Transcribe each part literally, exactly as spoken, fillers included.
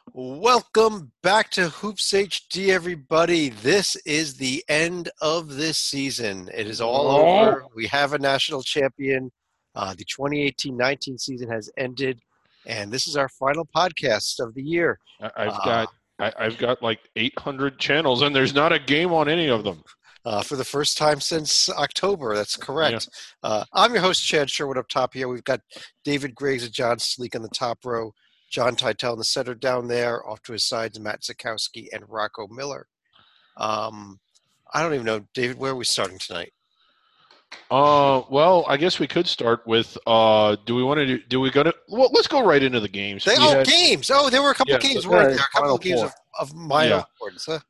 Welcome back to Hoops H D, everybody. This is the end of this season. It is all over. We have a national champion. Uh, the twenty eighteen nineteen season has ended, and this is our final podcast of the year. I- I've Uh, got I, I've got like eight hundred channels, and there's not a game on any of them. Uh, for the first time since October. That's correct. Yeah. Uh, I'm your host, Chad Sherwood, up top here. We've got David Griggs and John Sleek on the top row, John Titel in the center down there, off to his sides, Matt Zakowski and Rocco Miller. Um, I don't even know, David, where are we starting tonight? Uh, well, I guess we could start with. Uh, do we want to do? Do we go to? Well, let's go right into the games. They, oh, had, games! Oh, there were a couple yeah, of games, weren't there? A couple Final of games of, of my yeah. importance, huh?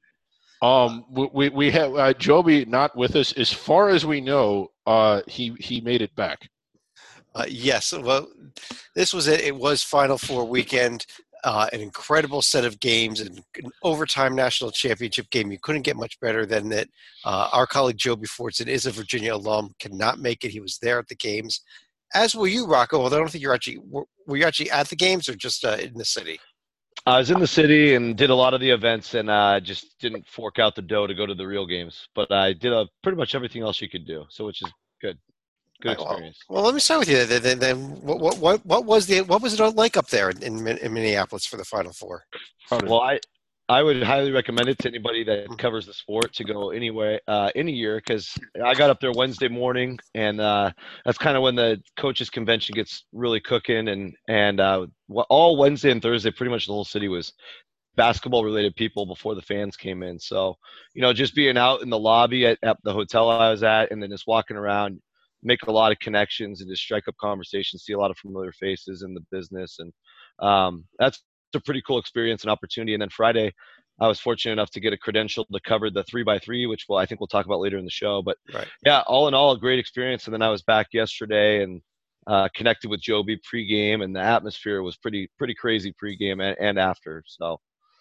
Um, we we have uh, Joby not with us. As far as we know, uh, he he made it back. Uh, yes. Well, this was it. It was Final Four weekend. Uh, an incredible set of games, an, an overtime national championship game. You couldn't get much better than that. Uh, our colleague Joby Fortson is a Virginia alum, cannot make it. He was there at the games, as were you, Rocco. Although I don't think you're actually were, were you actually at the games or just uh, in the city? I was in the city and did a lot of the events, and uh, just didn't fork out the dough to go to the real games. But I did uh, pretty much everything else you could do, so which is good. Good experience. Well, well, let me start with you. Then, then what, what, what was the what was it like up there in, in Minneapolis for the Final Four? Well, I I would highly recommend it to anybody that covers the sport to go anywhere uh, any year, because I got up there Wednesday morning, and uh, that's kind of when the coaches convention gets really cooking, and and uh, all Wednesday and Thursday, pretty much the whole city was basketball related people before the fans came in. So, you know, just being out in the lobby at, at the hotel I was at, and then just walking around, make a lot of connections and just strike up conversations, see a lot of familiar faces in the business. And um, that's a pretty cool experience and opportunity. And then Friday, I was fortunate enough to get a credential to cover the three by three, which well, I think we'll talk about later in the show. But right. yeah, all in all, a great experience. And then I was back yesterday and uh, connected with Joby pregame, and the atmosphere was pretty, pretty crazy pregame and, and after. So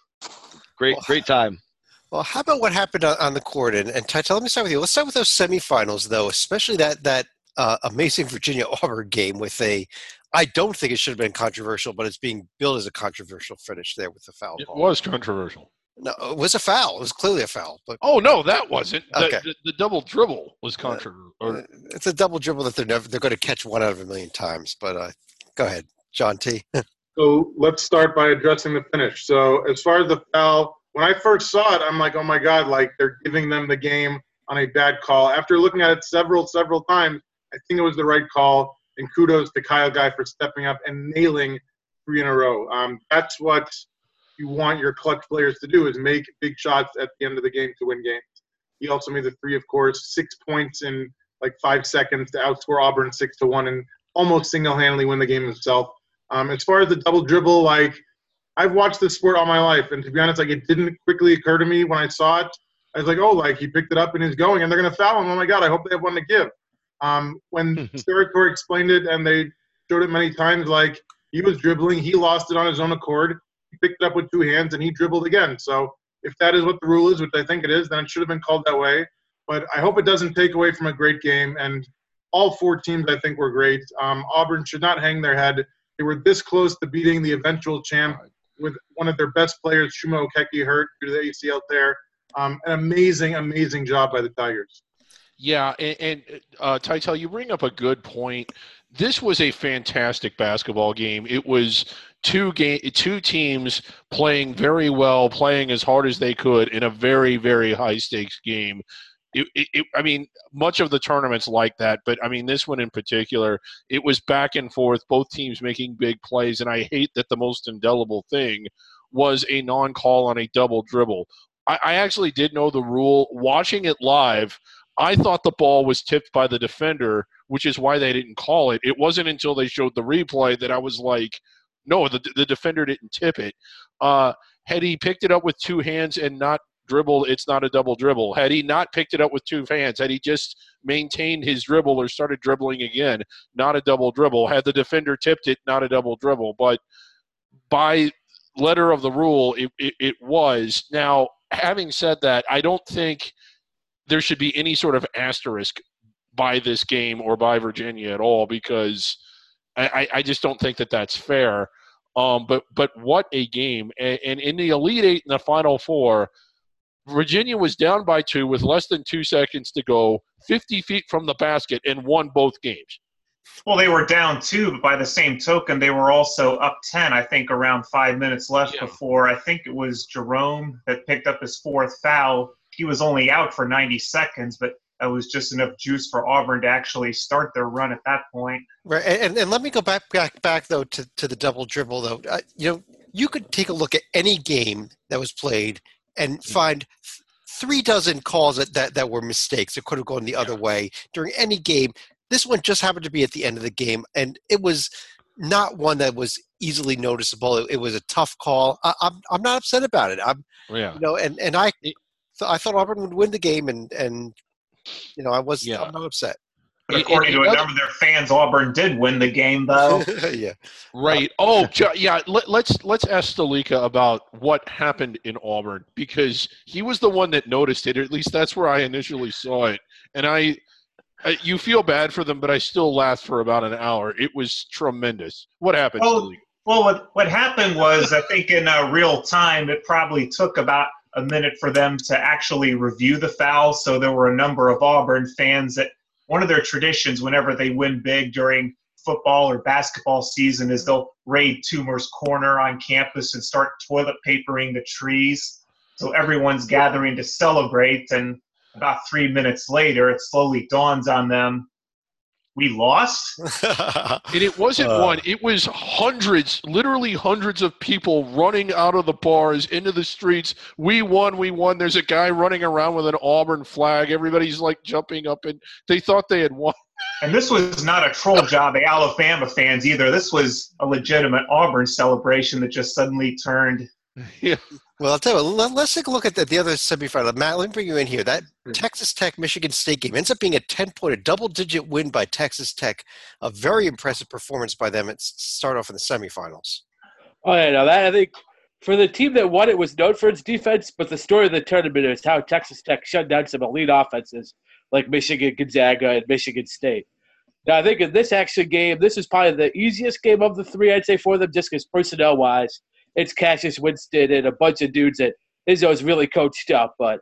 great, well, great time. Well, how about what happened on, on the court? And, and Titel, let me start with you. Let's start with those semifinals, though, especially that that uh, amazing Virginia-Auburn game with a – I don't think it should have been controversial, but it's being billed as a controversial finish there with the foul it call. It was controversial. No, it was a foul. It was clearly a foul. But oh, no, that wasn't. Okay. The, the, the double dribble was controversial. Uh, it's a double dribble that they're never they're going to catch one out of a million times. But uh, go ahead, John T. So let's start by addressing the finish. So as far as the foul – when I first saw it, I'm like, oh, my God, like they're giving them the game on a bad call. After looking at it several, several times, I think it was the right call. And kudos to Kyle Guy for stepping up and nailing three in a row. Um, that's what you want your clutch players to do, is make big shots at the end of the game to win games. He also made the three, of course, six points in like five seconds to outscore Auburn six to one and almost single-handedly win the game himself. Um, as far as the double dribble, like – I've watched this sport all my life, and to be honest, like it didn't quickly occur to me when I saw it. I was like, oh, like he picked it up and he's going, and they're going to foul him. Oh, my God, I hope they have one to give. Um, when Steratore explained it and they showed it many times, like he was dribbling, he lost it on his own accord. He picked it up with two hands, and he dribbled again. So if that is what the rule is, which I think it is, then it should have been called that way. But I hope it doesn't take away from a great game, and all four teams I think were great. Um, Auburn should not hang their head. They were this close to beating the eventual champ with one of their best players, Chuma Okeke, hurt due to the A C L tear. Um, an amazing, amazing job by the Tigers. Yeah, and, and uh, Titel, you bring up a good point. This was a fantastic basketball game. It was two game, two teams playing very well, playing as hard as they could in a very, very high-stakes game. It, it, it, I mean, much of the tournament's like that, but I mean, this one in particular, it was back and forth, both teams making big plays, and I hate that the most indelible thing was a non-call on a double dribble. I, I actually did know the rule. Watching it live, I thought the ball was tipped by the defender, which is why they didn't call it. It wasn't until they showed the replay that I was like, no, the, the defender didn't tip it. Uh, had he picked it up with two hands and not dribbled, it's not a double dribble. Had he not picked it up with two hands, had he just maintained his dribble or started dribbling again, not a double dribble. Had the defender tipped it, not a double dribble. But by letter of the rule, it, it, it was. Now, having said that, I don't think there should be any sort of asterisk by this game or by Virginia at all, because I, I just don't think that that's fair. Um, but but what a game! And, and in the Elite Eight and the Final Four, Virginia was down by two with less than two seconds to go, fifty feet from the basket, and won both games. Well, they were down two, but by the same token, they were also up ten, I think, around five minutes left Yeah. before. I think it was Jerome that picked up his fourth foul. He was only out for ninety seconds, but that was just enough juice for Auburn to actually start their run at that point. Right, and, and let me go back, back, back though to, to the double dribble though. Uh, you know, you could take a look at any game that was played and find th- three dozen calls that, that, that were mistakes. It could have gone the other way during any game. This one just happened to be at the end of the game, and it was not one that was easily noticeable. It, it was a tough call. I, I'm I'm not upset about it. I'm Yeah. you know, and, and I th- I thought Auburn would win the game, and, and you know I was Yeah. I'm not upset. But according to a number of their fans, Auburn did win the game, though. yeah. Right. Oh, ju- yeah. Let, let's let's ask Stalika about what happened in Auburn, because he was the one that noticed it. Or at least that's where I initially saw it, and I, I you feel bad for them, but I still laughed for about an hour. It was tremendous. What happened, Well, Stalika? well, what what happened was, I think in uh, real time, it probably took about a minute for them to actually review the foul. So there were a number of Auburn fans that one of their traditions whenever they win big during football or basketball season is they'll raid Toomer's Corner on campus and start toilet papering the trees. So everyone's gathering to celebrate, and about three minutes later, it slowly dawns on them, we lost? And it wasn't Uh. one. It was hundreds, literally hundreds of people running out of the bars into the streets. We won, we won. There's a guy running around with an Auburn flag. Everybody's like jumping up, and they thought they had won. And this was not a troll job of Alabama fans either. This was a legitimate Auburn celebration that just suddenly turned. Yeah. Well, I'll tell you what, let, let's take a look at the, the other semifinal. Matt, let me bring you in here. That Texas Tech Michigan State game ends up being a ten-point, a double-digit win by Texas Tech. A very impressive performance by them at start off in the semifinals. Oh, yeah, no, that I think for the team that won it was known for its defense, but the story of the tournament is how Texas Tech shut down some elite offenses like Michigan, Gonzaga, and Michigan State. Now, I think in this action game, this is probably the easiest game of the three, I'd say, for them, just because personnel-wise, it's Cassius Winston and a bunch of dudes that Izzo's really coached up. But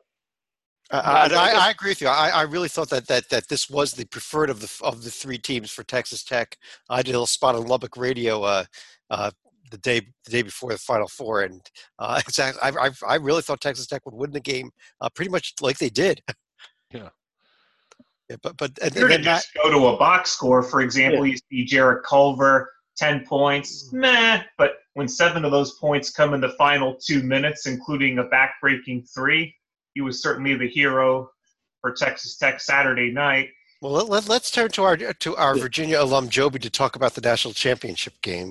I, I, I, I agree with you. I, I really thought that, that that this was the preferred of the of the three teams for Texas Tech. I did a little spot on Lubbock Radio uh, uh, the day the day before the Final Four, and uh, exactly, I, I I really thought Texas Tech would win the game, uh, pretty much like they did. Yeah. Yeah, but but and, Here and to then Matt, just go to a box score, for example, you see Jarrett Culver, ten points, meh. But when seven of those points come in the final two minutes, including a back-breaking three, he was certainly the hero for Texas Tech Saturday night. well, let, let, let's turn to our to our Virginia alum Joby to talk about the national championship game.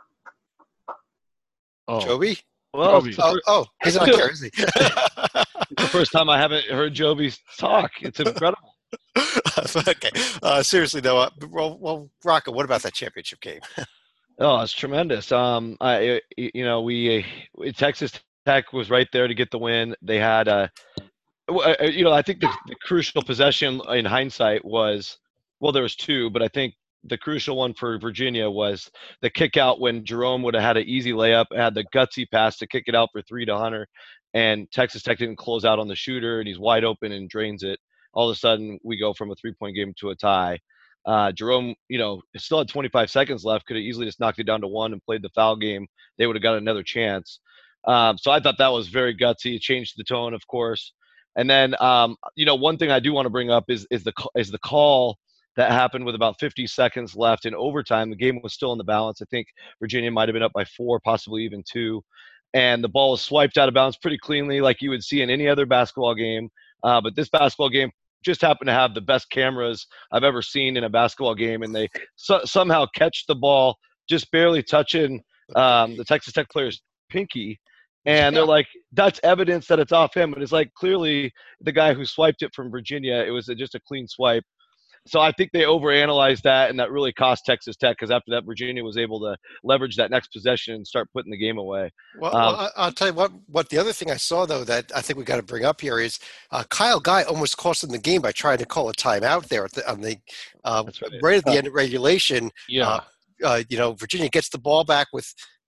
Oh. Joby? Well, Joby. it's the Oh, fir- oh, he's not here, is he? it's the first time I haven't heard Joby talk. It's incredible. Okay. Uh, seriously, though, uh, well, well, Rocco, what about that championship game? Oh, it's tremendous. Um, I, you know, we uh, Texas Tech was right there to get the win. They had, uh, you know, I think the, the crucial possession in hindsight was, well, there was two, but I think the crucial one for Virginia was the kick out when Jerome would have had an easy layup, had the gutsy pass to kick it out for three to Hunter, and Texas Tech didn't close out on the shooter, and he's wide open and drains it. All of a sudden, we go from a three-point game to a tie. Uh, Jerome, you know, still had twenty-five seconds left. Could have easily just knocked it down to one and played the foul game. They would have got another chance. Um, so I thought that was very gutsy. It changed the tone, of course. And then, um, you know, one thing I do want to bring up is is the is the call that happened with about fifty seconds left in overtime. The game was still in the balance. I think Virginia might have been up by four, possibly even two. And the ball was swiped out of bounds pretty cleanly, like you would see in any other basketball game. Uh, but this basketball game just happened to have the best cameras I've ever seen in a basketball game, and they so- somehow catch the ball just barely touching um, the Texas Tech player's pinky, and they're like, that's evidence that it's off him. And it's like, clearly the guy who swiped it from Virginia, it was a, just a clean swipe. So I think they overanalyzed that, and that really cost Texas Tech, because after that, Virginia was able to leverage that next possession and start putting the game away. Well, Um, well I- I'll tell you what. What the other thing I saw though that I think we got to bring up here is uh, Kyle Guy almost cost them the game by trying to call a timeout there at the, on the uh, That's right. right at the end of regulation. Yeah. Uh, uh, you know, Virginia gets the ball back with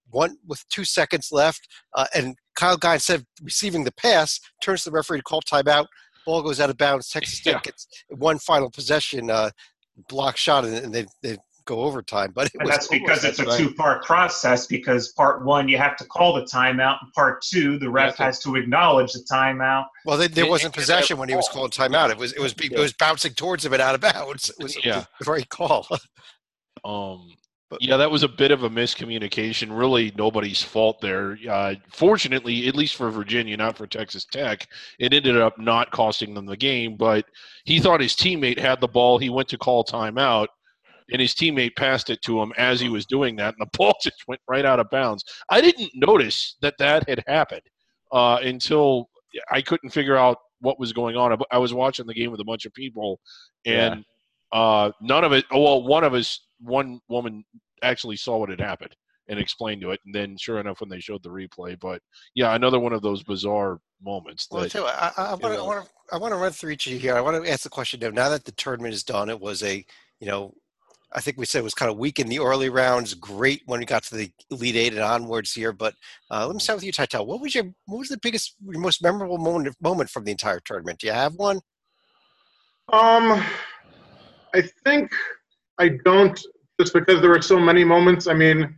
one with two seconds left, uh, and Kyle Guy, instead of receiving the pass, turns to the referee to call timeout. Ball goes out of bounds. Texas Tech Yeah. gets one final possession, uh, block shot, and, and they they go overtime. But it And was that's because almost- it's a right. two-part process, because part one, you have to call the timeout, and part two, the ref to- has to acknowledge the timeout. well, they, there It- wasn't it- possession when he was calling timeout. It was it was it was bouncing towards him and out of bounds. It was Yeah. the right call. Um, But- yeah, that was a bit of a miscommunication. Really, nobody's fault there. Uh, fortunately, at least for Virginia, not for Texas Tech, it ended up not costing them the game. But he thought his teammate had the ball. He went to call timeout, and his teammate passed it to him as he was doing that, and the ball just went right out of bounds. I didn't notice that that had happened uh, until I couldn't figure out what was going on. I was watching the game with a bunch of people, and uh, none of it. Oh, well, one of us, one woman actually saw what had happened and explained to it, and then sure enough, when they showed the replay, but yeah, another one of those bizarre moments. Well, I That, tell you what, I, I, want to, I want to, I want to run through each of you here. I want to ask the question now. Now that the tournament is done, it was a, you know, I think we said it was kind of weak in the early rounds. Great when we got to the Elite Eight and onwards here. But uh, let me start with you, Tytel. What was your, what was the biggest, your most memorable moment moment from the entire tournament? Do you have one? Um, I think I don't, just because there were so many moments. I mean,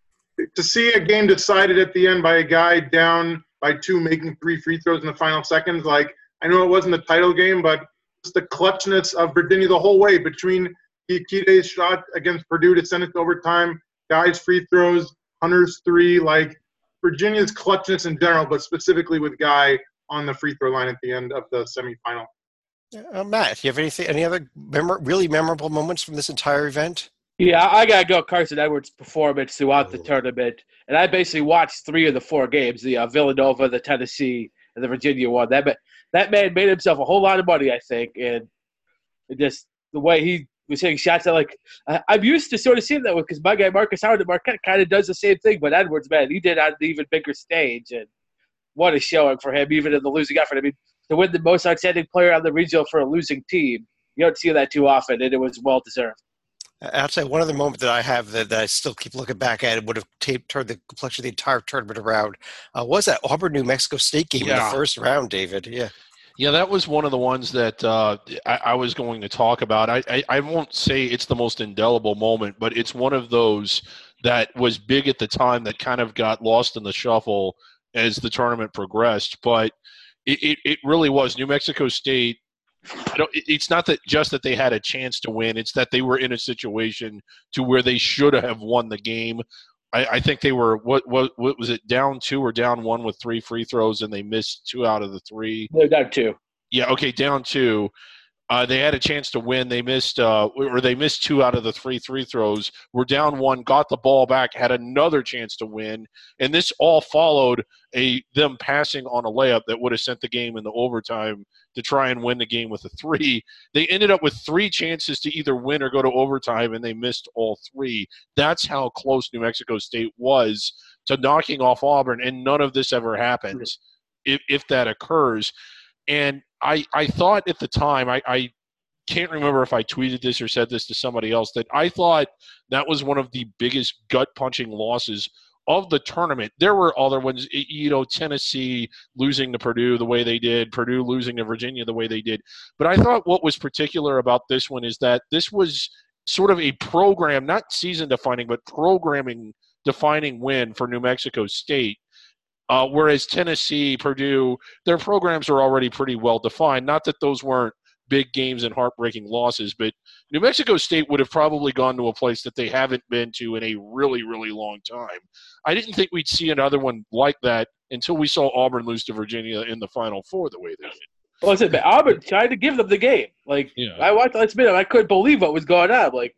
to see a game decided at the end by a guy down by two making three free throws in the final seconds, like, I know it wasn't the title game, but just the clutchness of Virginia the whole way between Kide's shot against Purdue to send it to overtime, Guy's free throws, Hunter's three, like Virginia's clutchness in general, but specifically with Guy on the free throw line at the end of the semifinal. Uh, Matt, do you have anything, any other memor- really memorable moments from this entire event? Yeah, I gotta go Carson Edwards' performance throughout the Oh. tournament, and I basically watched three of the four games: the uh, Villanova, the Tennessee, and the Virginia one. That ma- that man made himself a whole lot of money, I think, and it just the way he was hitting shots. That like I, I'm used to sort of seeing that with because my guy Marcus Howard at Marquette kind of does the same thing, but Edwards, man, he did it on an even bigger stage, and what a showing for him, even in the losing effort. I mean, to win the most outstanding player on the regional for a losing team, you don't see that too often, and it was well deserved. I'll say one other moment that I have that, that I still keep looking back at, it would have taped, turned the complexion of the entire tournament around, uh, was that Auburn New Mexico State game in Yeah. the first round, David. Yeah. Yeah, that was one of the ones that uh, I, I was going to talk about. I, I, I won't say it's the most indelible moment, but it's one of those that was big at the time that kind of got lost in the shuffle as the tournament progressed. But it, it, it really was. New Mexico State, I don't, it- it's not that just that they had a chance to win. It's that they were in a situation to where they should have won the game. I, I think they were, what, what, what was it, down two or down one with three free throws, and they missed two out of the three. They're down two. Yeah, okay, down two. Uh, they had a chance to win. They missed, uh, or they missed two out of the three free throws. Were down one, got the ball back, had another chance to win, and this all followed a them passing on a layup that would have sent the game into overtime to try and win the game with a three. They ended up with three chances to either win or go to overtime, and they missed all three. That's how close New Mexico State was to knocking off Auburn, and none of this ever happens if if that occurs. And I, I thought at the time, I, I can't remember if I tweeted this or said this to somebody else, that I thought that was one of the biggest gut-punching losses of the tournament. There were other ones, you know, Tennessee losing to Purdue the way they did, Purdue losing to Virginia the way they did. But I thought what was particular about this one is that this was sort of a program, not season-defining, but programming-defining win for New Mexico State. Uh, whereas Tennessee, Purdue, their programs are already pretty well defined. Not that those weren't big games and heartbreaking losses, but New Mexico State would have probably gone to a place that they haven't been to in a really, really long time. I didn't think we'd see another one like that until we saw Auburn lose to Virginia in the Final Four the way they did. Well, listen, man, Auburn tried to give them the game. Like, Yeah. I watched last minute, I couldn't believe what was going on. Like,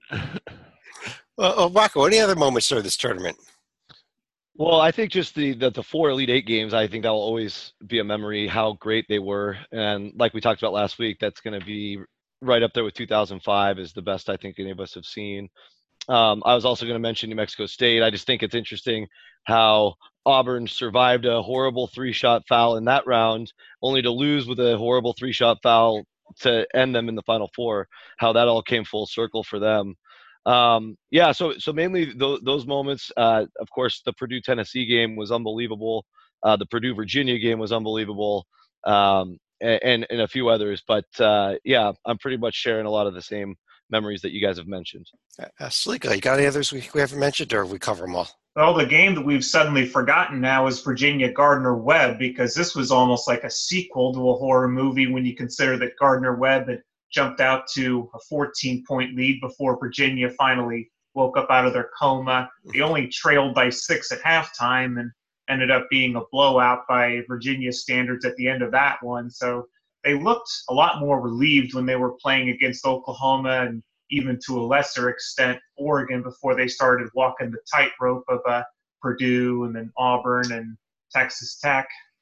Well, uh, Rocco, any other moments during this tournament? Well, I think just the, the the four Elite Eight games, I think that will always be a memory, how great they were. And like we talked about last week, that's going to be right up there with two thousand five is the best I think any of us have seen. Um, I was also going to mention New Mexico State. I just think it's interesting how Auburn survived a horrible three-shot foul in that round, only to lose with a horrible three-shot foul to end them in the Final Four, how that all came full circle for them. Um, yeah, so so mainly th- those moments. Uh, of course, the Purdue Tennessee game was unbelievable. Uh, the Purdue Virginia game was unbelievable, um, and and a few others. But uh, yeah, I'm pretty much sharing a lot of the same memories that you guys have mentioned. Uh, Salika, you got any others we, we haven't mentioned, or we cover them all? Well, the game that we've suddenly forgotten now is Virginia Gardner Webb, because this was almost like a sequel to a horror movie when you consider that Gardner Webb had jumped out to a fourteen-point lead before Virginia finally woke up out of their coma. They only trailed by six at halftime and ended up being a blowout by Virginia standards at the end of that one. So they looked a lot more relieved when they were playing against Oklahoma and even to a lesser extent Oregon before they started walking the tightrope of uh, Purdue and then Auburn and Texas Tech.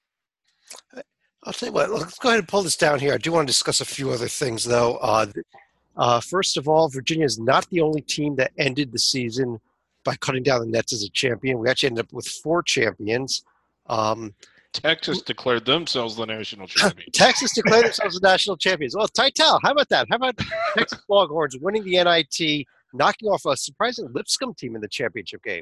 I'll tell you what, let's go ahead and pull this down here. I do want to discuss a few other things, though. Uh, uh, first of all, Virginia is not the only team that ended the season by cutting down the nets as a champion. We actually ended up with four champions. Um, Texas declared themselves the national champion. Texas declared themselves the national champions. Well, Titel, how about that? How about Texas Longhorns winning the N I T, knocking off a surprising Lipscomb team in the championship game?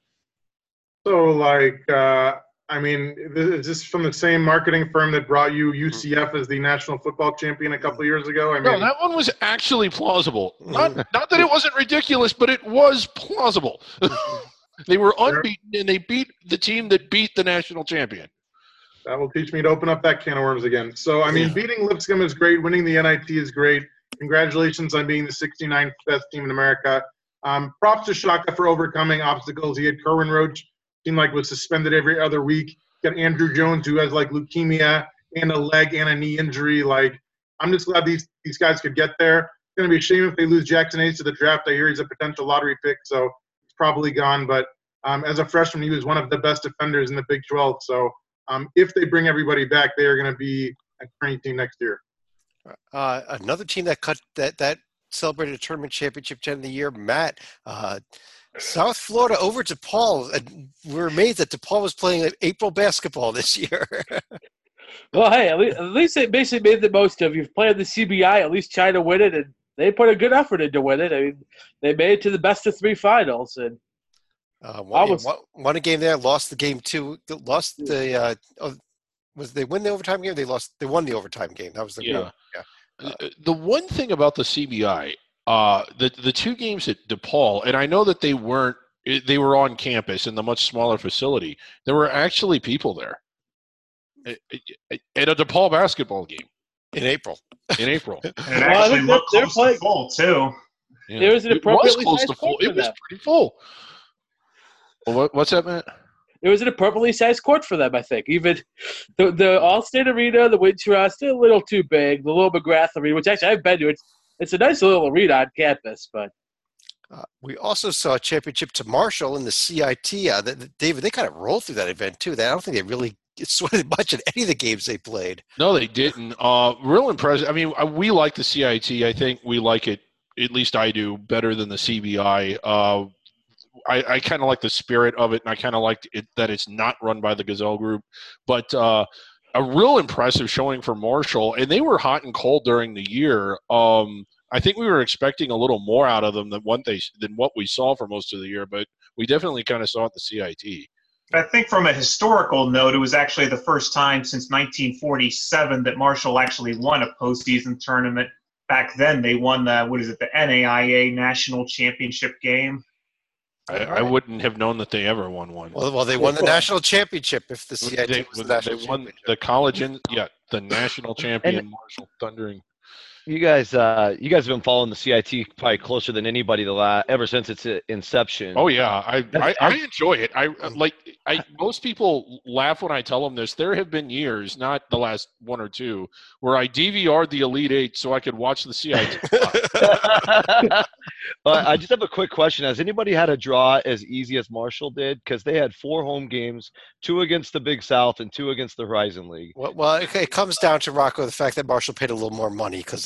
So, like, uh, I mean, is this from the same marketing firm that brought you U C F as the national football champion a couple of years ago? I mean, No, that one was actually plausible. Not, not that it wasn't ridiculous, but it was plausible. They were unbeaten, and they beat the team that beat the national champion. that will teach me to open up that can of worms again. So, I mean, beating Lipscomb is great. Winning the N I T is great. Congratulations on being the sixty-ninth best team in America. Um, props to Shaka for overcoming obstacles. He had Kerwin Roach, seemed like was suspended every other week. Got Andrew Jones, who has like leukemia and a leg and a knee injury. Like, I'm just glad these these guys could get there. It's going to be a shame if they lose Jackson Hayes to the draft. I hear he's a potential lottery pick, so he's probably gone. But um, as a freshman, he was one of the best defenders in the Big twelve. So um, if they bring everybody back, they are going to be a tourney team next year. Uh, another team that cut that that celebrated a tournament championship ten of the year, Matt. Uh, South Florida over DePaul. Uh, we're amazed that DePaul was playing April basketball this year. Well, hey, at least, at least they basically made the most of. You've played the C B I, at least try to win it, and they put a good effort into win it. I mean, they made it to the best of three finals, and uh, won, almost, won, won a game there, lost the game two, lost the. Uh, oh, was they win the overtime game? They lost. They won the overtime game. That was the yeah. yeah. Uh, the one thing about the C B I, uh, the the two games at DePaul, and I know that they weren't. They were on campus in the much smaller facility. There were actually people there at a DePaul basketball game in April. In April, and it actually well, looked close to full too. Yeah. There was an appropriately it was close sized to full. court for It was them. pretty full. Well, what, what's that, Matt? It was an appropriately sized court for them, I think. Even the the Allstate Arena, the Winter, still a little too big. The Little McGrath Arena, which actually I've been to, it's it's a nice little arena on campus, but. Uh, we also saw a championship to Marshall in the C I T. Uh, the, the, David, they kind of rolled through that event too. They, I don't think they really sweated much in any of the games they played. No, they didn't. Uh, real impressive. I mean, we like the C I T. I think we like it, at least I do, better than the C B I. Uh, I, I kind of like the spirit of it, and I kind of like it that it's not run by the Gazelle Group. But uh, a real impressive showing for Marshall, and they were hot and cold during the year. Um, I think we were expecting a little more out of them than what they than what we saw for most of the year, but we definitely kind of saw at the C I T. I think from a historical note, it was actually the first time since nineteen forty-seven that Marshall actually won a postseason tournament. Back then, they won the what is it, the N A I A National Championship game. I, I wouldn't have known that they ever won one. Well, well, they won the national championship. If the C I T they, was the national they won championship. the college, in, yeah, the national champion, And- Marshall Thundering. You guys, uh, you guys have been following the C I T probably closer than anybody the la- ever since its uh, inception. Oh yeah, I, I That's- I enjoy it. I like I most people laugh when I tell them this. There have been years, not the last one or two, where I D V R'd the Elite Eight so I could watch the C I T. But I just have a quick question. Has anybody had a draw as easy as Marshall did? Because they had four home games, two against the Big South and two against the Horizon League. Well, well, it, it comes down to Rocco the fact that Marshall paid a little more money because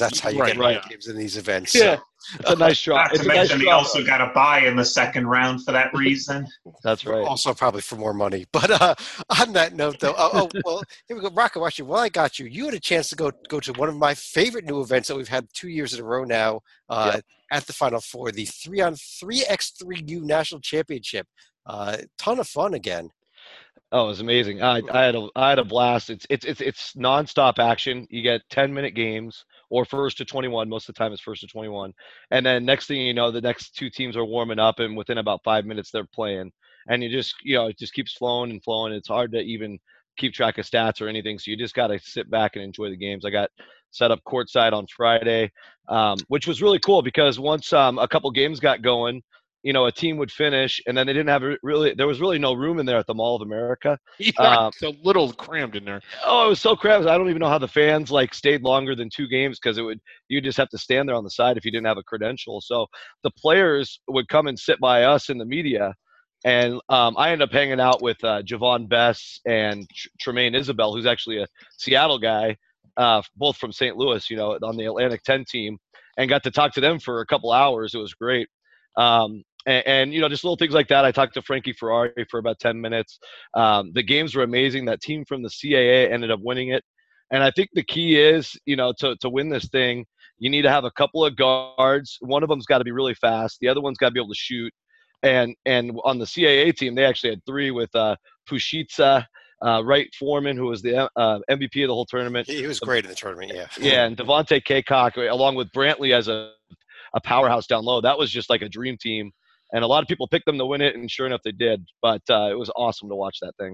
that's how you Right, get right. home games in these events. Yeah. So. It's a nice draw. Not It's to a nice mention they draw. also got a bye in the second round for that reason. That's right. Also, probably for more money. But uh, on that note, though, oh, oh well, here we go. Rocco, watch you. Well, I got you. You had a chance to go go to one of my favorite new events that we've had two years in a row now uh, Yep. at the Final Four, the three on three x three U National Championship. Uh, ton of fun again. Oh, it was amazing. I, I had a I had a blast. It's it's it's it's nonstop action. You get ten minute games or first to twenty-one. Most of the time it's first to twenty-one. And then next thing you know, the next two teams are warming up, and within about five minutes they're playing. And you just you know it just keeps flowing and flowing. It's hard to even keep track of stats or anything. So you just got to sit back and enjoy the games. I got set up courtside on Friday, um, which was really cool because once um, a couple games got going, you know, a team would finish, and then they didn't have a really. There was really no room in there at the Mall of America. Yeah, Um, it's a little crammed in there. Oh, it was so cramped. I don't even know how the fans like stayed longer than two games because it would. You just have to stand there on the side if you didn't have a credential. So the players would come and sit by us in the media, and um, I ended up hanging out with uh, Javon Bess and Tr- Tremaine Isabel, who's actually a Seattle guy, uh, both from Saint Louis, you know, on the Atlantic ten team, and got to talk to them for a couple hours. It was great. Um, and, and, you know, just little things like that. I talked to Frankie Ferrari for about ten minutes. Um, the games were amazing. That team from the C A A ended up winning it. And I think the key is, you know, to, to win this thing, you need to have a couple of guards. One of them's got to be really fast. The other one's got to be able to shoot. And and on the C A A team, they actually had three with uh, Pushitsa, uh, Wright Foreman, who was the uh, M V P of the whole tournament. He, he was great in the tournament, yeah. Yeah, and Devontae Kaycock, along with Brantley as a, a powerhouse down low. That was just like a dream team. And a lot of people picked them to win it, and sure enough, they did. But uh, it was awesome to watch that thing.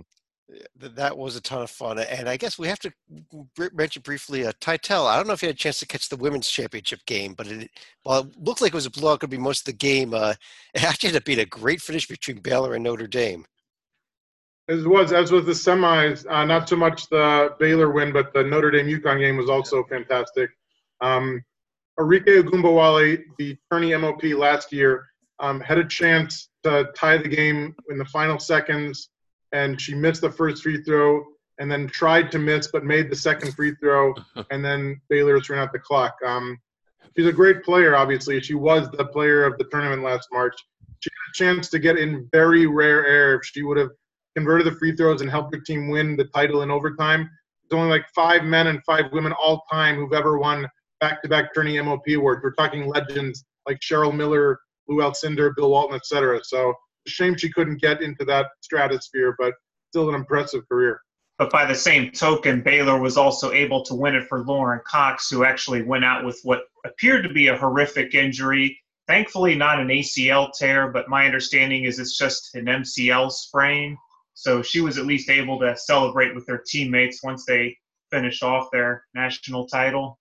That was a ton of fun. And I guess we have to mention briefly uh, Titel. I don't know if you had a chance to catch the women's championship game, but it, while it looked like it was a blowout, could be most of the game, uh, it actually ended up being a great finish between Baylor and Notre Dame. As was as was the semis, uh, not so much the Baylor win, but the Notre Dame UConn game was also fantastic. Um, Arike Ogunbowale, the tourney M O P last year, um, had a chance to tie the game in the final seconds, and she missed the first free throw and then tried to miss but made the second free throw, and then Baylor ran out the clock. Um, she's a great player, obviously. She was the player of the tournament last March. She had a chance to get in very rare air if she would have converted the free throws and helped her team win the title in overtime. There's only like five men and five women all time who've ever won back-to-back tourney M O P awards. We're talking legends like Cheryl Miller, Lou Alcindor, Bill Walton, et cetera. So it's a shame she couldn't get into that stratosphere, but still an impressive career. But by the same token, Baylor was also able to win it for Lauren Cox, who actually went out with what appeared to be a horrific injury. Thankfully, not an A C L tear, but my understanding is it's just an M C L sprain. So she was at least able to celebrate with her teammates once they finished off their national title.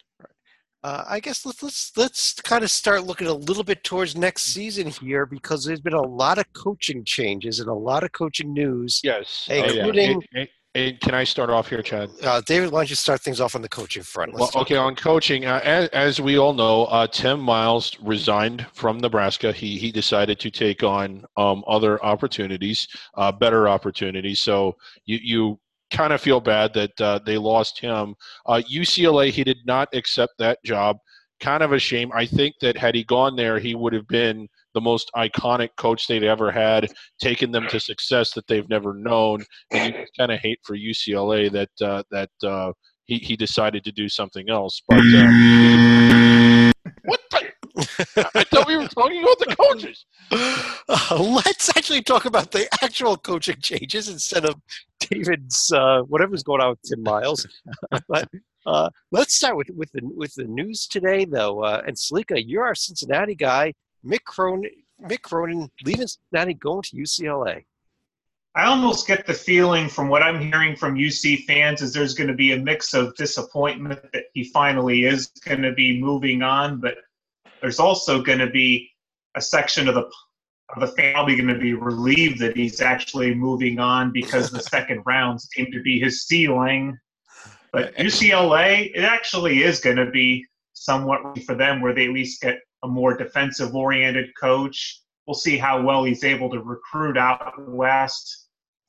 Uh, I guess let's let's let's kind of start looking a little bit towards next season here, because there's been a lot of coaching changes and a lot of coaching news. Yes. Including, Oh, yeah. and, and, and can I start off here, Chad? uh, David, why don't you start things off on the coaching front? Well, Let's talk okay, about- on coaching, uh, as, as we all know, uh, Tim Miles resigned from Nebraska. He he decided to take on um, other opportunities, uh, better opportunities. So you you kind of feel bad that uh, they lost him. Uh, U C L A, he did not accept that job. Kind of a shame. I think that had he gone there, he would have been the most iconic coach they'd ever had, taken them to success that they've never known. And you kind of hate for U C L A that uh, that uh, he he decided to do something else. But uh, what the? I thought we were talking about the coaches. Uh, let's actually talk about the actual coaching changes instead of David's uh, whatever's going on with Tim Miles. But uh, let's start with with the with the news today, though. Uh, and Salika, you're our Cincinnati guy. Mick Cronin, Mick Cronin leaving Cincinnati, going to U C L A. I almost get the feeling from what I'm hearing from U C fans is there's going to be a mix of disappointment that he finally is going to be moving on, but there's also going to be a section of the of the family going to be relieved that he's actually moving on, because the second round seemed to be his ceiling. But U C L A, it actually is going to be somewhat for them, where they at least get a more defensive-oriented coach. We'll see how well he's able to recruit out west.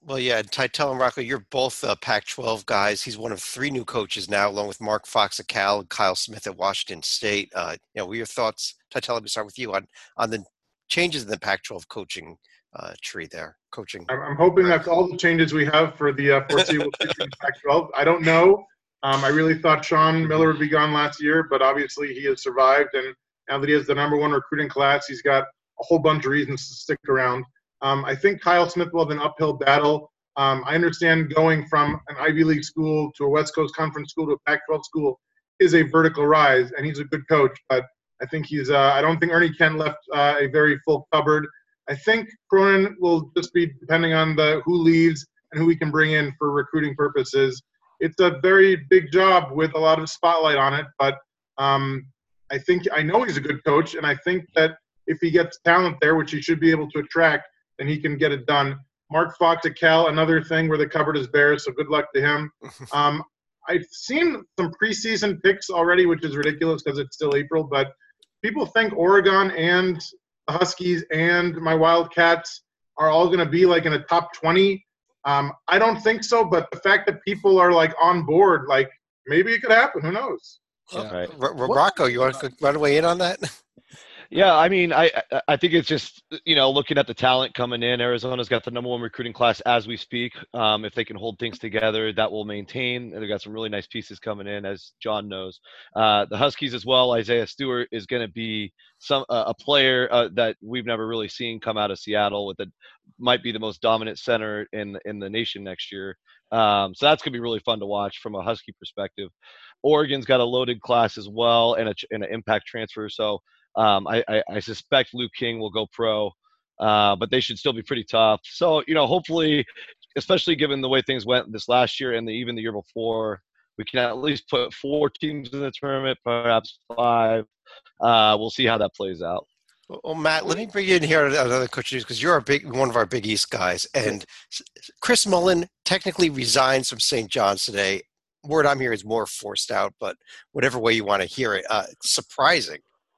Well, yeah, Tytel and Rocco, you're both uh, Pac twelve guys. He's one of three new coaches now, along with Mark Fox at Cal and Kyle Smith at Washington State. Uh, you know, what are your thoughts, Tytel? Let me start with you on on the changes in the Pac twelve coaching uh, tree there. Coaching. I'm, I'm hoping that's all the changes we have for the uh, foreseeable future in Pac twelve. I don't know. Um, I really thought Sean Miller would be gone last year, but obviously he has survived, and now that he has the number one recruiting class, he's got a whole bunch of reasons to stick around. Um, I think Kyle Smith will have an uphill battle. Um, I understand going from an Ivy League school to a West Coast Conference school to a Pac twelve school is a vertical rise, and he's a good coach. But I think he's uh, – I don't think Ernie Kent left uh, a very full cupboard. I think Cronin will just be depending on the who leaves and who we can bring in for recruiting purposes. It's a very big job with a lot of spotlight on it, but um, I think – I know he's a good coach, and I think that if he gets talent there, which he should be able to attract, then he can get it done. Mark Fox at Cal, another thing where the cupboard is bare, so good luck to him. Um, I've seen some preseason picks already, which is ridiculous because it's still April, but people think Oregon and the Huskies and my Wildcats are all going to be like in a top twenty. Um, I don't think so, but the fact that people are like on board, like maybe it could happen. Who knows? Yeah. Right. R- R- Rocco, you want to run away in on that? Yeah, I mean, I I think it's just, you know, looking at the talent coming in. Arizona's got the number one recruiting class as we speak. Um, if they can hold things together, that will maintain. And they've got some really nice pieces coming in, as John knows. Uh, the Huskies as well. Isaiah Stewart is going to be some uh, a player uh, that we've never really seen come out of Seattle. With the might be the most dominant center in in the nation next year. Um, so that's going to be really fun to watch from a Husky perspective. Oregon's got a loaded class as well, and a and an impact transfer. So. Um, I, I, I suspect Luke King will go pro, uh, but they should still be pretty tough. So, you know, hopefully, especially given the way things went this last year and the, even the year before, we can at least put four teams in the tournament, perhaps five. Uh, we'll see how that plays out. Well, Matt, let me bring you in here on another coach news because you're a big one of our Big East guys, and Chris Mullen technically resigned from Saint John's today. Word I'm hearing is more forced out, but whatever way you want to hear it, uh, surprising.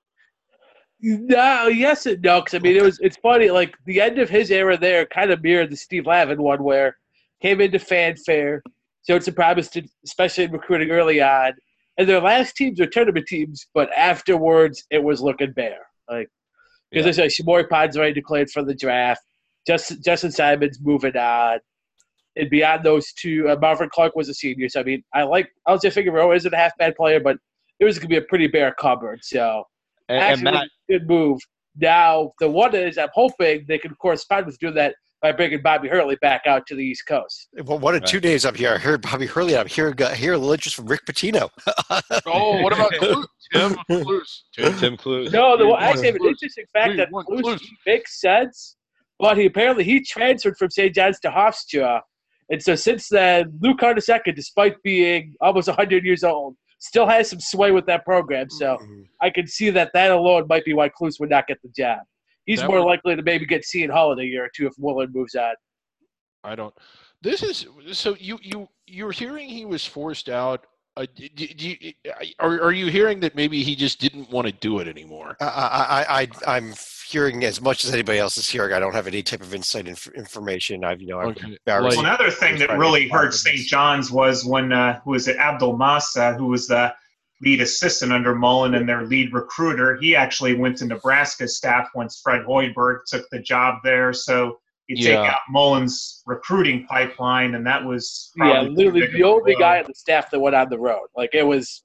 No, yes and no. Because I mean, it was. It's funny. Like the end of his era there kind of mirrored the Steve Lavin one, where came into fanfare, showed some promise, to, especially in recruiting early on, and their last teams were tournament teams. But afterwards, it was looking bare. Like because yeah. Shamori Pond's already declared for the draft. Justin, Justin Simon's moving on, and beyond those two, uh, Marvin Clark was a senior. So I mean, I like Alonzo Figueroa isn't a half bad player, but it was going to be a pretty bare cupboard. So. And, Actually, and Matt, good move. Now, the one is I'm hoping they can correspond with doing that by bringing Bobby Hurley back out to the East Coast. Well, one of two days up here, I heard Bobby Hurley. I'm hearing, uh, hearing a little interest from Rick Pitino. Oh, what about Cluse? Tim Cluse. Tim, Tim Cluse. No, the, I actually have an interesting fact that Cluse makes sense, but he apparently he transferred from Saint John's to Hofstra. And so since then, Luke Carnesecca, despite being almost one hundred years old, still has some sway with that program, so mm-hmm. I can see that that alone might be why Cluse would not get the job. He's that more would, likely to maybe get Seton Hall in a year or two if Woolen moves on. I don't. This is so you you you're hearing he was forced out. Uh, do, do you, are are you hearing that maybe he just didn't want to do it anymore? I, I I I'm hearing as much as anybody else is hearing. I don't have any type of inside inf- information. I've you know I've okay. Well, another thing that really hurt Saint John's was when uh, who was it Abdul Massa, who was the lead assistant under Mullen and their lead recruiter. He actually went to Nebraska's staff once Fred Hoiberg took the job there. So you take yeah. out Mullen's recruiting pipeline, and that was yeah, literally the only road. guy on the staff that went on the road. Like it was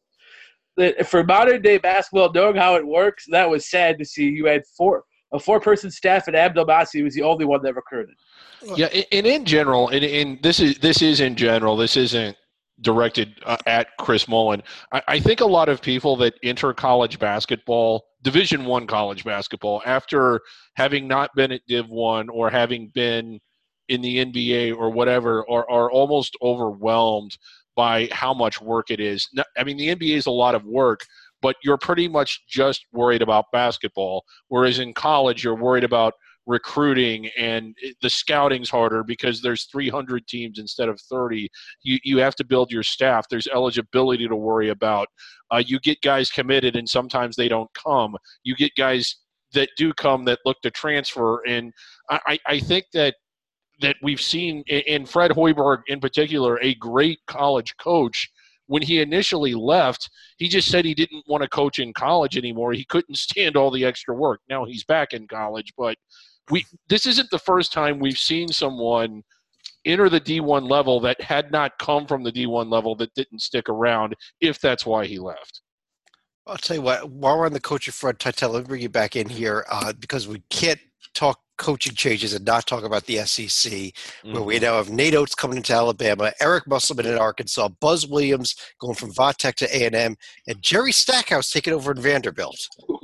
for modern day basketball, knowing how it works. That was sad to see. You had four a four person staff, and Abdul Masi was the only one that recruited. Yeah, and in general, and in this is this is in general. This isn't directed uh, at Chris Mullen. I, I think a lot of people that enter college basketball, Division One college basketball, after having not been at Div One or having been in the N B A or whatever, are, are almost overwhelmed by how much work it is. I mean, the N B A is a lot of work, but you're pretty much just worried about basketball, whereas in college you're worried about recruiting, and the scouting's harder because there's three hundred teams instead of thirty. You you have to build your staff. There's eligibility to worry about. Uh, you get guys committed, and sometimes they don't come. You get guys that do come that look to transfer, and I, I think that that we've seen in Fred Hoiberg in particular, a great college coach. When he initially left, he just said he didn't want to coach in college anymore. He couldn't stand all the extra work. Now he's back in college, but we this isn't the first time we've seen someone enter the D one level that had not come from the D one level that didn't stick around, if that's why he left. I'll tell you what, while we're on the coaching front, Titel, let me bring you back in here uh, because we can't talk coaching changes and not talk about the S E C, where mm-hmm. we now have Nate Oates coming into Alabama, Eric Musselman in Arkansas, Buzz Williams going from Vatech to A and M, and Jerry Stackhouse taking over in Vanderbilt.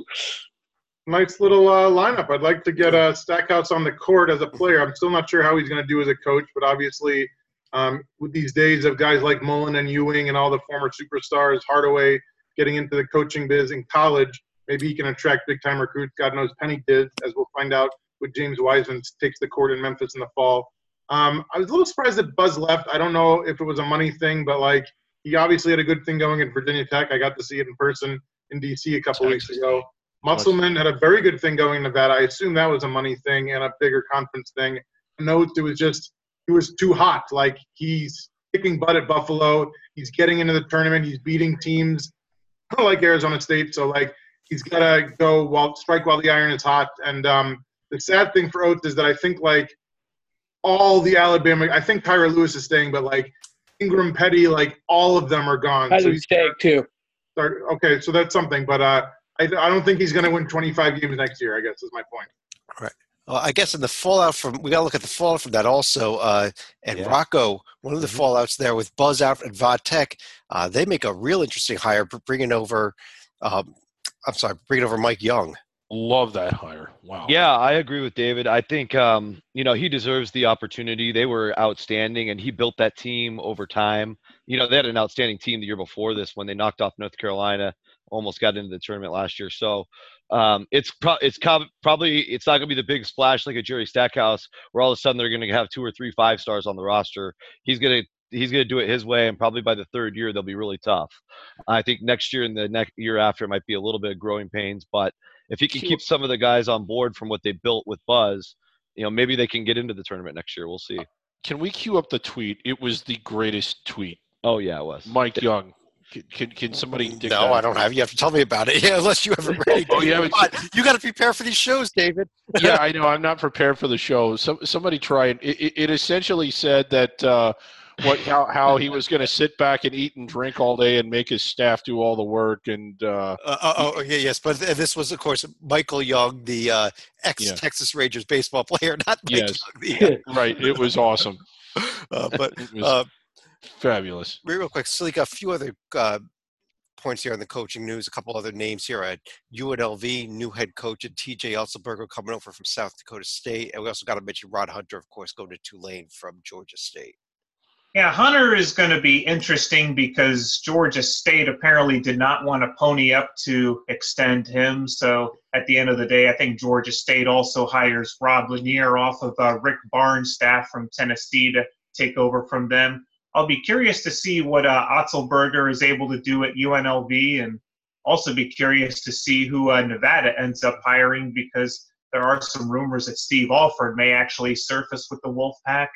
Nice little uh, lineup. I'd like to get uh, Stackhouse on the court as a player. I'm still not sure how he's going to do as a coach, but obviously um, with these days of guys like Mullen and Ewing and all the former superstars, Hardaway getting into the coaching biz in college, maybe he can attract big-time recruits. God knows Penny did, as we'll find out with James Wiseman takes the court in Memphis in the fall. Um, I was a little surprised that Buzz left. I don't know if it was a money thing, but, like, he obviously had a good thing going at Virginia Tech. I got to see it in person in D C a couple Texas. weeks ago. Musselman had a very good thing going in Nevada. I assume that was a money thing and a bigger conference thing. Notes it was just – it was too hot. Like, he's kicking butt at Buffalo. He's getting into the tournament. He's beating teams like Arizona State. So, like, he's got to go while strike while the iron is hot. And um, the sad thing for Oates is that I think, like, all the Alabama – I think Tyra Lewis is staying, but, like, Ingram, Petty, like, all of them are gone. I so he's staying, too. Start, okay, so that's something. But uh, I, I don't think he's going to win twenty-five games next year, I guess, is my point. Right. Well, I guess in the fallout from – we got to look at the fallout from that also. Uh, and yeah. Rocco, one of the mm-hmm. fallouts there with Buzz out at Vatech, uh, they make a real interesting hire bringing over um, – I'm sorry, bringing over Mike Young. Love that hire. Wow. Yeah, I agree with David. I think, um, you know, he deserves the opportunity. They were outstanding, and he built that team over time. You know, they had an outstanding team the year before this when they knocked off North Carolina, almost got into the tournament last year. So um, it's pro- it's co- probably it's not going to be the big splash like a Jerry Stackhouse where all of a sudden they're going to have two or three five stars on the roster. He's going to he's going to do it his way, and probably by the third year they'll be really tough. I think next year and the next year after it might be a little bit of growing pains, but if he can keep some of the guys on board from what they built with Buzz, you know, maybe they can get into the tournament next year. We'll see. Can we cue up the tweet? It was the greatest tweet. Oh, yeah, it was. Mike Young. Can, can, can somebody dig No, that? I don't have. You have to tell me about it. Yeah, unless you have it ready. oh, yeah, you got to prepare for these shows, David. yeah, I know. I'm not prepared for the show. So, somebody try it. It, it essentially said that uh, what how, how he was going to sit back and eat and drink all day and make his staff do all the work. And uh, uh, oh, oh, yeah, yes. But this was, of course, Michael Young, the uh, ex-Texas yeah. Rangers baseball player, not Mike yes. Young. The, uh, right. It was awesome. Uh, but it was uh, fabulous. Real quick, so got a few other uh, points here on the coaching news. A couple other names here at U N L V, new head coach, and T J Elsenberger coming over from South Dakota State. And we also got to mention Rod Hunter, of course, going to Tulane from Georgia State. Yeah, Hunter is going to be interesting because Georgia State apparently did not want to pony up to extend him. So at the end of the day, I think Georgia State also hires Rob Lanier off of uh, Rick Barnes' staff from Tennessee to take over from them. I'll be curious to see what uh, Otzelberger is able to do at U N L V, and also be curious to see who uh, Nevada ends up hiring, because there are some rumors that Steve Alford may actually surface with the Wolfpack.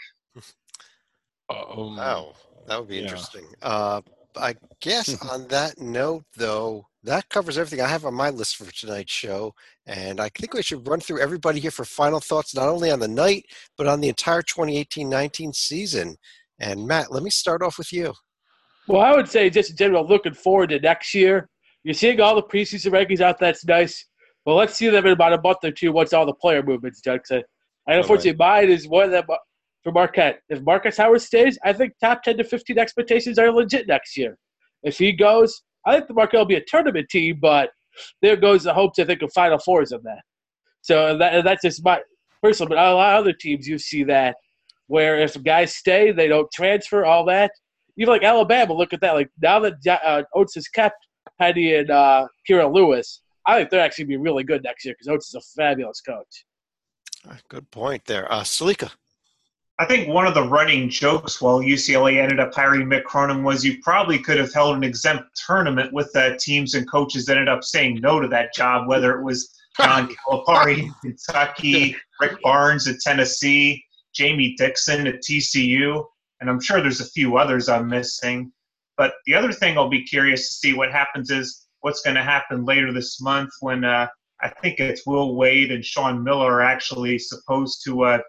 Um, wow, that would be yeah. interesting. Uh, I guess on that note, though, that covers everything I have on my list for tonight's show. And I think we should run through everybody here for final thoughts, not only on the night, but on the entire twenty eighteen nineteen season. And, Matt, let me start off with you. Well, I would say just in general, looking forward to next year. You're seeing all the preseason rankings out. That's nice. Well, let's see them in about a month or two once all the player movements done. Cause I, I unfortunately, right. mine is one of them for Marquette. If Marcus Howard stays, I think top ten to fifteen expectations are legit next year. If he goes, I think the Marquette will be a tournament team, but there goes the hopes, I think, of Final Fours of that. So that, that's just my personal. But a lot of other teams, you see that where if guys stay, they don't transfer, all that. Even like Alabama, look at that. Like now that uh, Oates has kept Penny and uh, Kira Lewis, I think they're actually be really good next year because Oates is a fabulous coach. Good point there. Uh, Salika. I think one of the running jokes while U C L A ended up hiring Mick Cronin was you probably could have held an exempt tournament with the teams and coaches that ended up saying no to that job, whether it was John Calipari in Kentucky, Rick Barnes at Tennessee. Jamie Dixon at T C U, and I'm sure there's a few others I'm missing. But the other thing I'll be curious to see what happens is what's going to happen later this month when uh, I think it's Will Wade and Sean Miller are actually supposed to uh,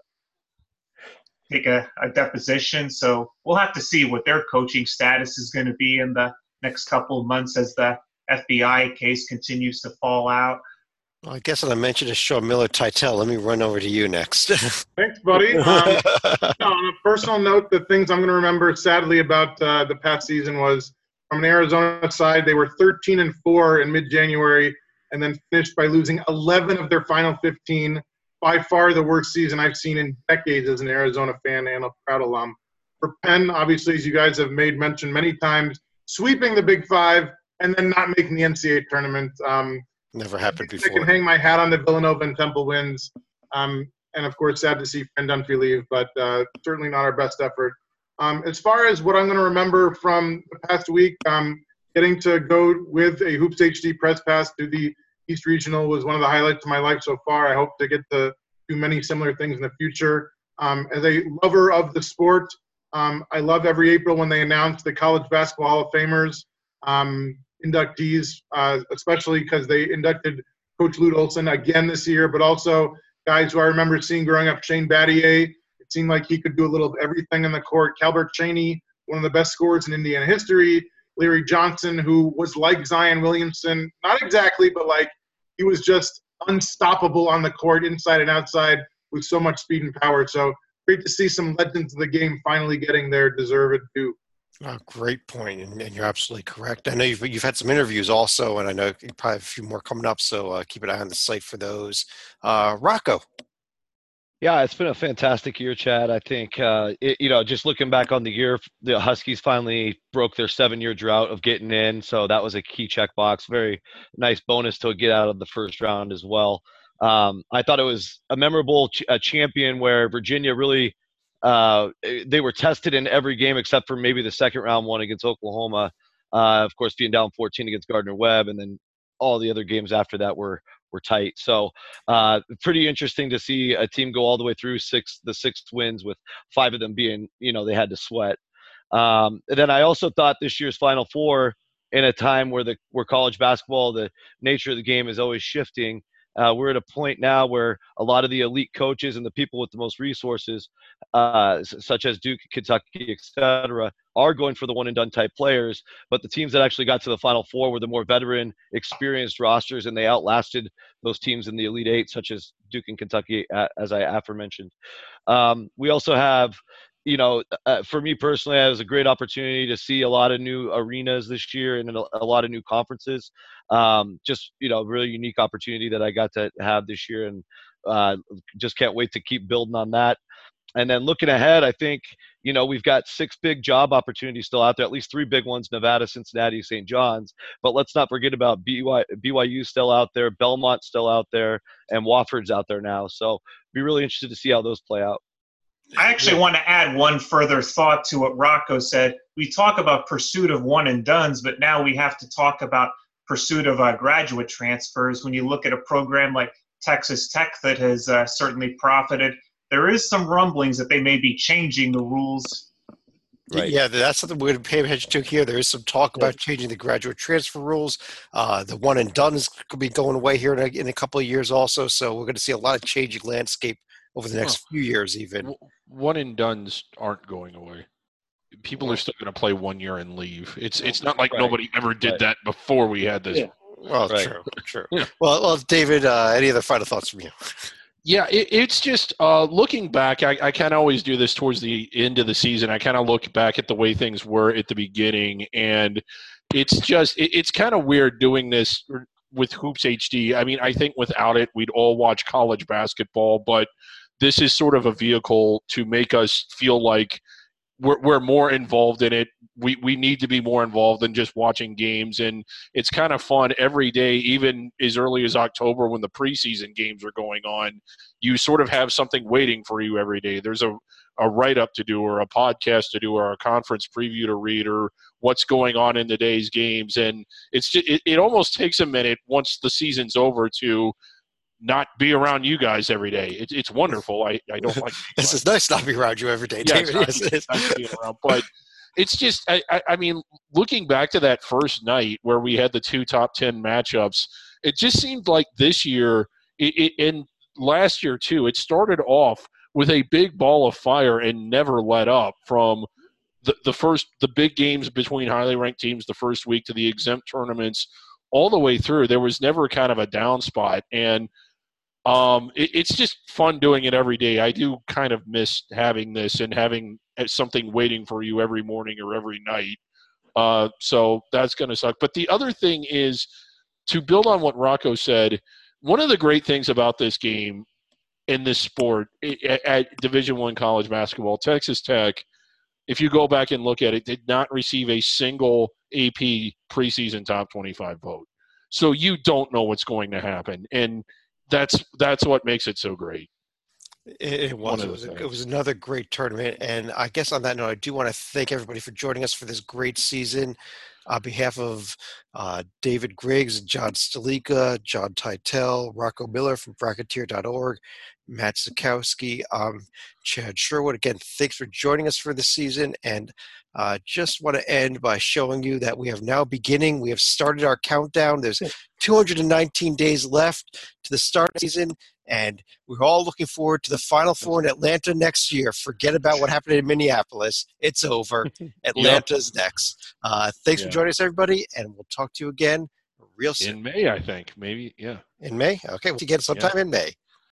take a, a deposition. So we'll have to see what their coaching status is going to be in the next couple of months as the F B I case continues to fall out. Well, I guess when I mentioned to Sean Miller, Titel, let me run over to you next. Thanks, buddy. Um, on a personal note, the things I'm going to remember sadly about uh, the past season was from an Arizona side, they were thirteen and four in mid-January and then finished by losing eleven of their final fifteen. By far the worst season I've seen in decades as an Arizona fan and a proud alum. For Penn, obviously, as you guys have made mention many times, sweeping the Big Five and then not making the N C double A tournament. Um, Never happened I before. can hang my hat on the Villanova and Temple wins. Um, and, of course, sad to see Fred Dunphy leave, but uh, certainly not our best effort. Um, as far as what I'm going to remember from the past week, um, getting to go with a Hoops H D press pass to the East Regional was one of the highlights of my life so far. I hope to get to do many similar things in the future. Um, as a lover of the sport, um, I love every April when they announce the College Basketball Hall of Famers um, inductees, uh, especially because they inducted Coach Lute Olson again this year, but also guys who I remember seeing growing up, Shane Battier. It seemed like he could do a little of everything in the court. Calbert Cheney, one of the best scorers in Indiana history. Larry Johnson, who was like Zion Williamson, not exactly, but like he was just unstoppable on the court, inside and outside, with so much speed and power. So great to see some legends of the game finally getting their deserved due. Oh, great point, and, and you're absolutely correct. I know you've you've had some interviews also, and I know you probably have a few more coming up, so uh, keep an eye on the site for those. Uh, Rocco. Yeah, it's been a fantastic year, Chad. I think, uh, it, you know, just looking back on the year, the Huskies finally broke their seven-year drought of getting in, so that was a key checkbox. Very nice bonus to get out of the first round as well. Um, I thought it was a memorable ch- a champion where Virginia really uh, – they were tested in every game except for maybe the second round one against Oklahoma. Uh, of course, being down fourteen against Gardner-Webb, and then all the other games after that were – were tight. So uh, pretty interesting to see a team go all the way through six, the six wins with five of them being, you know, they had to sweat. Um, and then I also thought this year's Final Four, in a time where the where college basketball, the nature of the game is always shifting. Uh, we're at a point now where a lot of the elite coaches and the people with the most resources, uh, such as Duke, Kentucky, et cetera, are going for the one-and-done type players. But the teams that actually got to the Final Four were the more veteran, experienced rosters, and they outlasted those teams in the Elite Eight, such as Duke and Kentucky, as I aforementioned. Um, we also have, you know, uh, for me personally, it was a great opportunity to see a lot of new arenas this year and a, a lot of new conferences. Um, just, you know, really unique opportunity that I got to have this year, and uh, just can't wait to keep building on that. And then looking ahead, I think, you know, we've got six big job opportunities still out there, at least three big ones, Nevada, Cincinnati, Saint John's. But let's not forget about B Y, B Y U still out there, Belmont still out there, and Wofford's out there now. So be really interested to see how those play out. I actually want to add one further thought to what Rocco said. We talk about pursuit of one-and-dones, but now we have to talk about pursuit of uh, graduate transfers. When you look at a program like Texas Tech that has uh, certainly profited, there is some rumblings that they may be changing the rules. Right. Yeah, that's something we're going to pay attention to here. There is some talk about changing the graduate transfer rules. Uh, the one and done is could be going away here in a, in a couple of years also. So we're going to see a lot of changing landscape over the next few years even. One and dones aren't going away. People are still going to play one year and leave. It's it's not like right. nobody ever did right. that before we had this. Yeah. Well, right. true, true. Yeah. Well, well, David, uh, any other final thoughts from you? Yeah, it, it's just uh, looking back, I, I kind of always do this towards the end of the season. I kind of look back at the way things were at the beginning, and it's just it, it's kind of weird doing this with Hoops H D. I mean, I think without it, we'd all watch college basketball, but this is sort of a vehicle to make us feel like we're, we're more involved in it. We we need to be more involved than just watching games, and it's kind of fun every day, even as early as October when the preseason games are going on. You sort of have something waiting for you every day. There's a, a write-up to do or a podcast to do or a conference preview to read or what's going on in the day's games, and it's just, it, it almost takes a minute once the season's over to not be around you guys every day. It, it's wonderful. I, I don't like – This is nice not be around you every day, yeah, David. Yes, it is. nice being around. But it's just I, – I, I mean, looking back to that first night where we had the two top ten matchups, it just seemed like this year it, it, and last year too, it started off with a big ball of fire and never let up from the, the first – the big games between highly ranked teams the first week to the exempt tournaments all the way through. There was never kind of a down spot. And – Um, it, it's just fun doing it every day. I do kind of miss having this and having something waiting for you every morning or every night. Uh, so that's going to suck. But the other thing is, to build on what Rocco said, one of the great things about this game in this sport at, at Division One college basketball, Texas Tech, if you go back and look at it, did not receive a single A P preseason top twenty-five vote. So you don't know what's going to happen. And That's that's what makes it so great. It, it was. It was, it was another great tournament. And I guess on that note, I do want to thank everybody for joining us for this great season. On behalf of uh, David Griggs, John Stalika, John Titel, Rocco Miller from Bracketeer dot org, Matt Zukowski, um, Chad Sherwood. Again, thanks for joining us for this season. And uh, just want to end by showing you that we have now beginning. We have started our countdown. There's two hundred nineteen days left to the start of the season. And we're all looking forward to the Final Four in Atlanta next year. Forget about what happened in Minneapolis. It's over. Atlanta's yep. next. Uh, thanks yeah. for joining us, everybody, and we'll talk to you again real soon. In May, I think. Maybe, yeah. In May? Okay, we'll see you again sometime yeah. in May.